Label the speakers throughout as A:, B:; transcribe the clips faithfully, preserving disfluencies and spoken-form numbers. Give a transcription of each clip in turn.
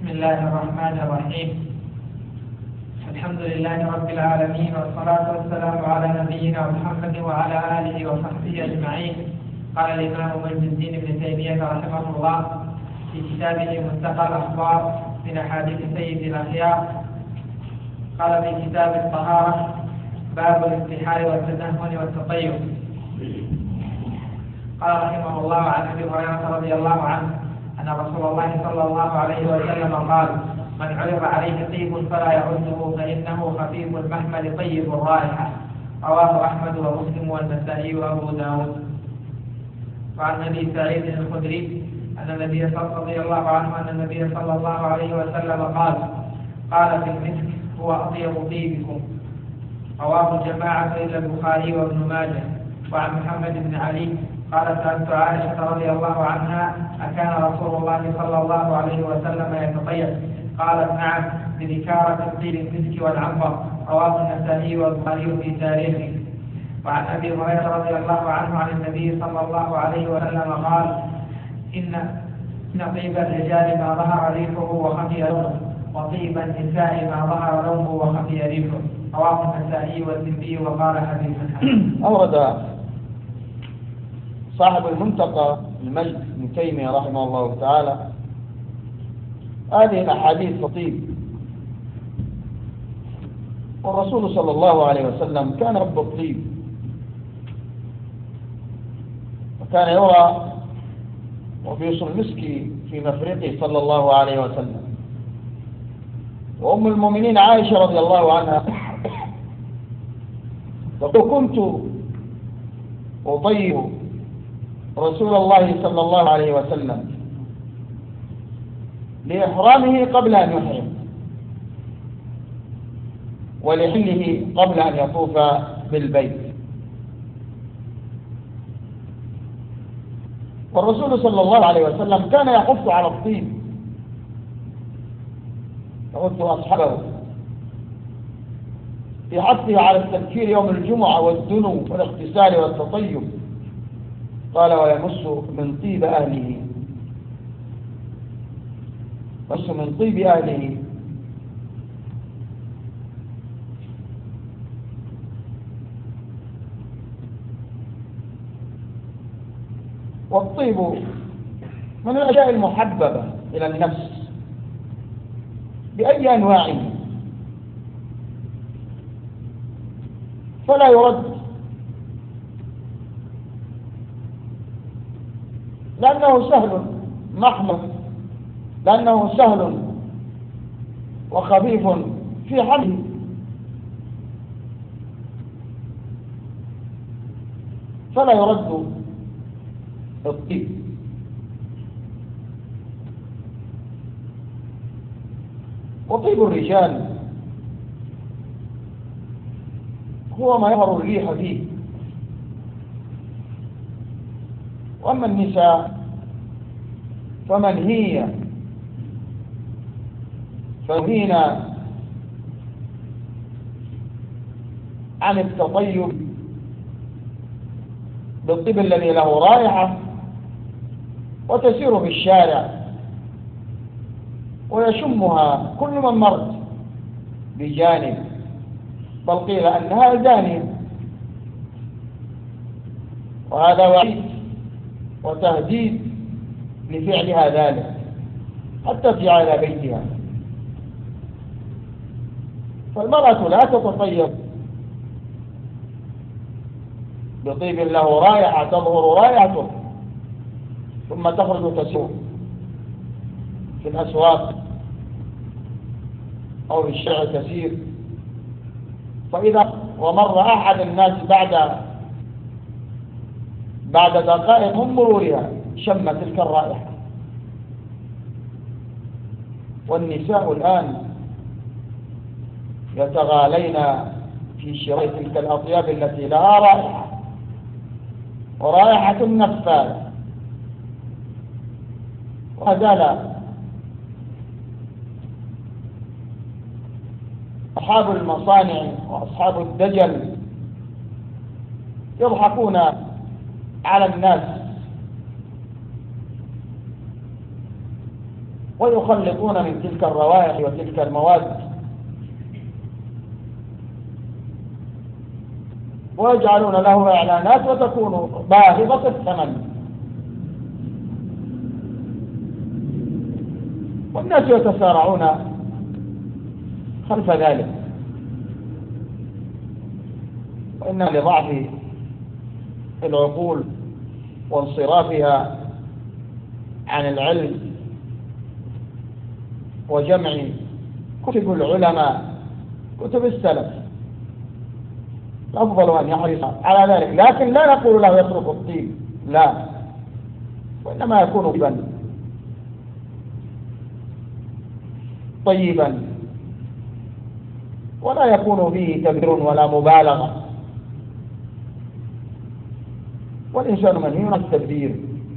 A: بسم الله الرحمن الرحيم. الحمد لله رب العالمين، والصلاة والسلام على نبينا محمد وعلى آله وصحبه أجمعين. قال الإمام مجد الدين ابن تيمية رحمه الله في كتابه منتقى الأخبار من أحاديث سيد الأخيار، قال في كتاب الطهارة: باب الانتحار والتدهن والتطيب. قال رحمه الله عن أبي هريرة رضي الله عنه أن رسول الله صلى الله عليه وسلم قال: من عرض عليه طيب فلا يعده فإنه خفيف المحمل طيب الرائحة. رواه أحمد ومسلم والنسائي وأبو داود. وعن أبي سعيد الخدري أن النبي رضي الله عنه أن النبي صلى الله عليه وسلم قال: قال في المسك: هو أطيب طيبكم. رواه جماعة إلا البخاري وابن ماجه. وعن محمد بن علي قال: سألت عائشة رضي الله عنها: أكان رسول الله صلى الله عليه وسلم يتطيب؟ قالت: نعم، بذكارة طيب المسك والعنبر. رواه النسائي والبخاري في تاريخه. وعن أبي هريرة رضي الله عنه عن النبي صلى الله عليه وسلم قال: إن إن طيب الرجال ما ظهر ريحه وخفي لونه، وطيب النساء ما ظهر لونه وخفي ريحه. رواه النسائي والترمذي وقال حديث حسن.
B: أورد صاحب المنتقى المجد ابن تيمية رحمه الله تعالى هذه الأحاديث الطيب. والرسول صلى الله عليه وسلم كان رب الطيب، وكان يرى وبيص المسك في مفرقه صلى الله عليه وسلم. وأم المؤمنين عائشة رضي الله عنها تقول: كنت أطيب رسول الله صلى الله عليه وسلم لإحرامه قبل أن يحرم، ولحله قبل أن يطوف بالبيت. والرسول صلى الله عليه وسلم كان يحث على الطيب، يحث أصحابه في حثه على التبكير يوم الجمعة والدنو والاغتسال والتطيب. قال: ويمس من طيب أهله، يمس من طيب أهله. والطيب من الأشياء المحببة إلى النفس بأي أنواعه، فلا يرد، لأنه سهل محمد، لأنه سهل وخفيف في حمله. فلا يرد الطيب. وطيب الرجال هو ما يظهر الريح فيه، وأما النساء فمنهية فنهينا عن التطيب بالطيب الذي له رائحة وتسير في الشارع ويشمها كل من مر بجانب، بل قيل أنها دانية. وهذا وعيد وتهديد لفعلها ذلك حتى في على بيتها. فالمرأة لا تتطيب بطيب له رائحة تظهر رائحته ثم تخرج تسير في الأسواق أو في الشارع تسير، فإذا ومر أحد الناس بعد بعد دقائق من مرورها شم تلك الرائحة. والنساء الآن يتغالين في شراء تلك الأطياب التي لها رائحة ورائحة نفاذة. وهذا أصحاب المصانع وأصحاب الدجل يضحكون على الناس ويخلطون من تلك الروائح وتلك المواد ويجعلون له إعلانات وتكون باهظة الثمن، والناس يتسارعون خلف ذلك، وإن لضعف العقول وانصرافها عن العلم وجمع كتب العلماء كتب السلف أفضل أن يحرص على ذلك. لكن لا نقول له يترك الطيب، لا، وإنما يكون طيبا طيبا ولا يكون فيه تبذير ولا مبالغة، والإنسان منهي عن التبذير.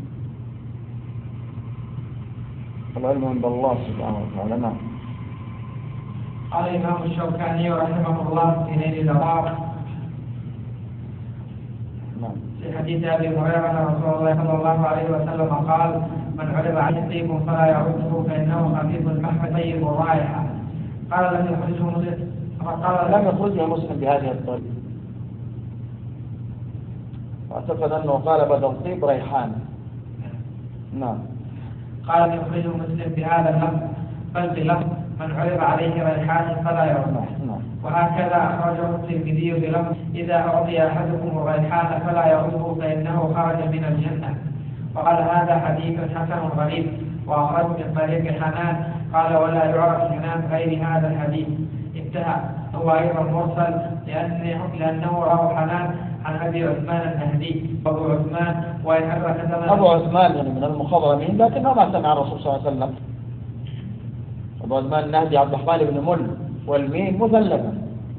B: العلم عند الله سبحانه وتعالى. نعم.
A: قال الإمام الشوكاني رحمه الله في نيل الأوطار في حديث أبي هريرة أن رسول الله صلى الله عليه وسلم قال: من عرض عليه طيب فلا يعده فإنه خفيف المحمد طيب الرائحة. قال لم يخرجه مسلم
B: قال لم يخرجه مسلم بهذه الطريقة، أعتقد أنه قال بدل طيب ريحان. نعم.
A: قال لم يخرجه مسلم بهذا اللفظ بل بلفظ من عرض عليه ريحان فلا يعده. وهكذا أخرجه الترمذي بلفظ: إذا أعطي أحدكم الريحان فلا يعده فإنه خرج من الجنة. وقال هذا حديث حسن غريب، وأخرجه من طريق حنان قال: ولا يعرف حنان غير هذا الحديث. انتهى. هو أيضا مرسل لأنه, لأنه رواه حنان عن أبي عثمان النهدي. أبو عثمان وإن أدرك زمن
B: أبو عثمان يعني من المخضرمين، لكنه ما سمع الرسول صلى الله عليه وسلم. أبو عثمان النهدي عبد الرحمن بن مل، والميم مثلثة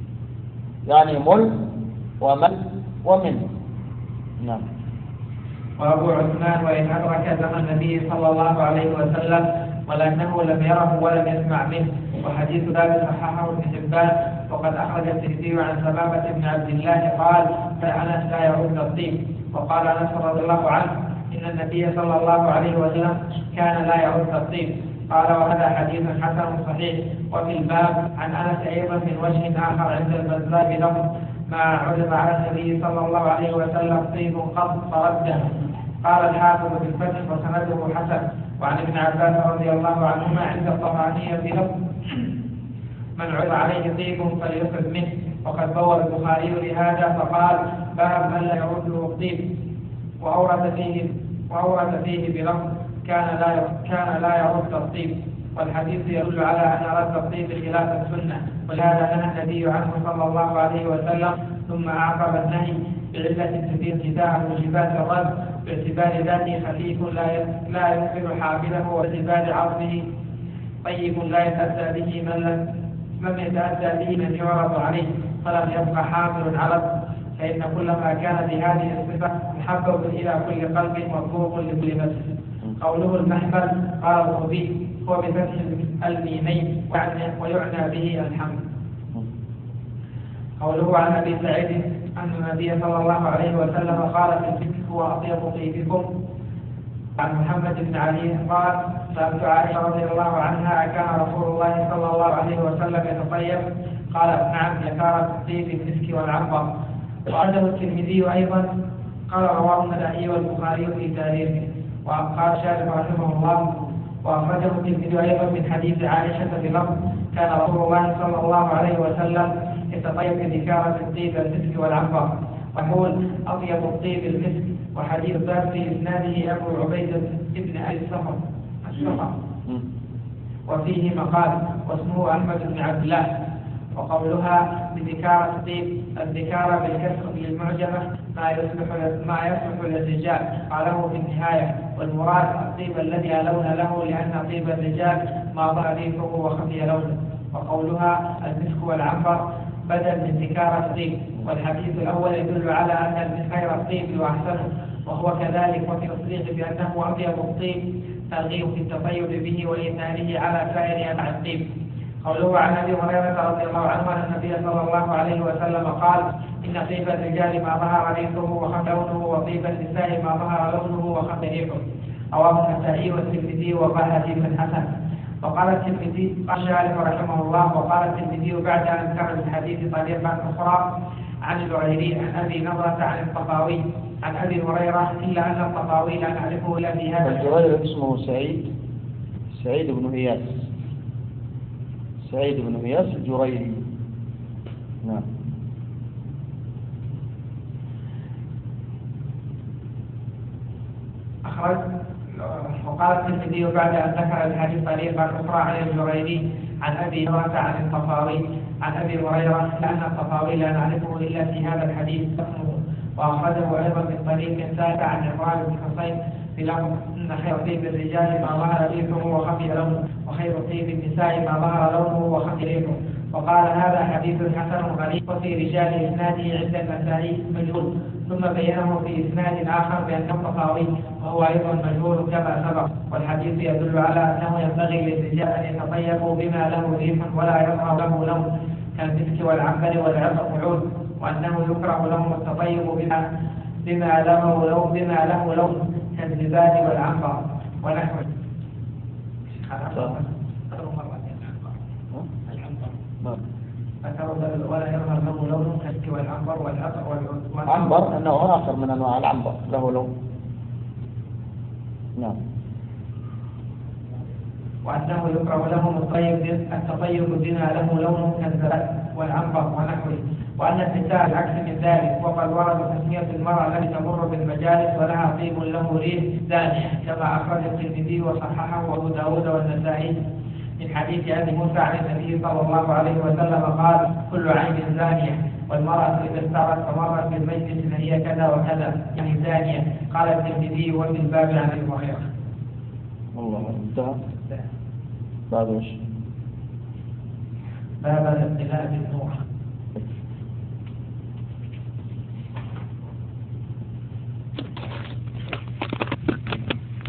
B: يعني مل ومل ومن. نعم.
A: وأبو عثمان وإن أدرك زمن النبي صلى الله عليه وسلم ولكنه لم يره ولم يسمع منه. وحديث ذلك صححه ابن حبان. وقد أخرج الترمذي عن سلامة بن عبد الله قال: فأنس لا يعد الطيب. وقال أنس رضي الله عنه: إن النبي صلى الله عليه وسلم كان لا يعد الطيب. قال: وهذا حديث حسن صحيح. وفي الباب عن أنس أيضا من وجه آخر عند البزار بلفظ: ما عرض على النبي صلى الله عليه وسلم طيب قط فرده. قال الحافظ في الفتح وسنده حسن. وعن ابن عباس رضي الله عنهما عند الطبراني في لفظ: من عرض عليه طيب فليأخذ منه. وقد بوّب البخاري لهذا فقال: باب من لا يعده الطيب. وأورد فيه وأورد فيه بلفظ: كان لا كان لا يرد الطيب. والحديث يدل على أن رد الطيب خلاف السنة، ولهذا نهى النبي عنه صلى الله عليه وسلم، ثم أعقب النهي بعلة تثير انتفاع موجبات الرد باعتبار ذاته خفيف لا لا ينقل حامله، واعتبار عرضه طيب لا يتأتى به من لم لم يتأتى به من يعرض عليه، فلم يبقى حامل على، فإن كل ما كان بهذه الصفة محبب إلى كل قلب مطلوب لكل نفس. قوله المحمل قال الخبيث هو بفتح الميمين ويعنى به الحمد. قوله عن أبي سعيد أن النبي صلى الله عليه وسلم قال: في الفكر هو أطيب طيبكم. عن محمد بن علي قال: سألت عائشة رضي الله عنها: أكان رسول الله صلى الله عليه وسلم يتطيب؟ قالت: نعم، يكار الطيب المسك والعنبر. وأخرجه الترمذي أيضا. قال: رواه النسائي والبخاري في تاريخه. وقال شارح رحمه الله: وأخرجه الترمذي أيضا من حديث عائشة بلفظ: كان رسول الله صلى الله عليه وسلم يتطيب بذكارة الطيب المسك والعنبر. ويقول: أطيب الطيب المسك. وحديث ذات في إسناده أبو عبيدة ابن أبي الصخر الصخر وفيه مقال واسمه أحمد بن عبد الله. وقولها بذكارة الطيب الذكارة بالكسر للمعجمة ما يصلح ما يصلح للرجال، قاله في النهاية. والمراد الطيب الذي لا لون له، لأن طيب الرجال ما ظهر ريحه وخفي لونه. وقولها المسك والعنبر بدل من ذكارة الطيب. والحديث الأول يدل على أن خير الطيب وأحسنه، وهو كذلك. وفي التصريح بأنه أطيب الطيب ترغيب في التطيب به وإيثاره على سائر أنواع الطيب. قوله عن أبي هريرة رضي الله عنه أن النبي صلى الله عليه وسلم قال: إن طيب الرجال ما ظهر ريحه وخفي لونه، وطيب النساء ما ظهر لونه وخفي ريحه. رواه النسائي والترمذي وقال حديث حسن. وقال الترمذي الشارح رحمه الله وقال الترمذي بعد أن ذكر الحديث طريقة أخرى عن الجريري عن أبي نضرة عن الطقاوي عن أبي هريرة إلا أن الطقاوي لا نعرفه إلا في هذا.
B: الجريري اسمه سعيد سعيد بن إياس سعيد بن إياس الجريري. نعم.
A: أخرج وقال الترمذي بعد أن ذكر الحديث طريقة أخرى عن الجريري عن أبي هريرة عن الطقاوي عن أبي هريرة لأن الطقاوي لا نعرفه إلا في هذا الحديث. وأخرجه أيضا من طريق ثالث عن عمران بن حصين في لفظ إن خير طيب الرجال ما ظهر ريحه وخفي لونه وخير طيب النساء ما ظهر لونه وخفي ريحه. وقال هذا حديث حسن غريب وفي رجال إسناده عند النسائي مجهول. ثم بينه في إسناد آخر بأنه الطقاوي وهو أيضا مجهول كما سبق. والحديث يدل على أنه ينبغي للرجال أن يتطيبوا بما له ريح ولا يظهر له لون كالمسك والعنبر والعود، وأنه يكره لهم التطيب بما بما له لون بما له لون كالزباد والعنبر ونحوه. ولا يظهر له لون كالمسك والعنبر والعود.
B: عنبر أنه آخر من أنواع العنبر له لون. نعم.
A: وأنه يكره لهم الطيب التطيب بما له لون كالزباد والعنبر ونحوه. وأن النساء العكس من ذلك. وقد ورد تسمية المرأة التي تمر بالمجالس ولها طيب له ريح دانية كما أخرج الترمذي وصححه وأبو داود والنسائي من حديث أبي موسى عن النبي صلى الله عليه وسلم قال كل عين زانية والمرأة إذا استرت فمرت بالمجلس فهي كذا وكذا يعني زانية. قال الترمذي وفي الباب عن أبي هريرة.
B: والله انتهى. بعد وش؟
A: باب الاقتلاء بالنور.